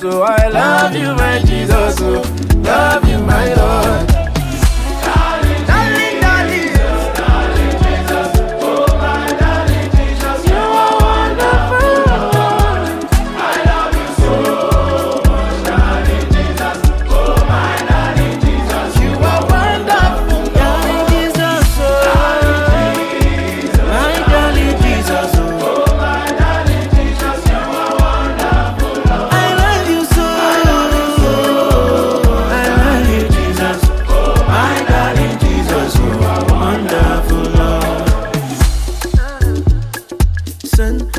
oh, I love you, my Jesus, oh, love you, my Lord. Darling, darling, darling, darling Jesus, oh my darling Jesus, you are wonderful. I love you so much, darling Jesus, oh my darling Jesus, you are wonderful, darling Jesus, oh my darling Jesus, oh my darling Jesus, you are wonderful. I love you so, I love you Jesus, oh my darling Jesus, you are wonderful, Lord. Son.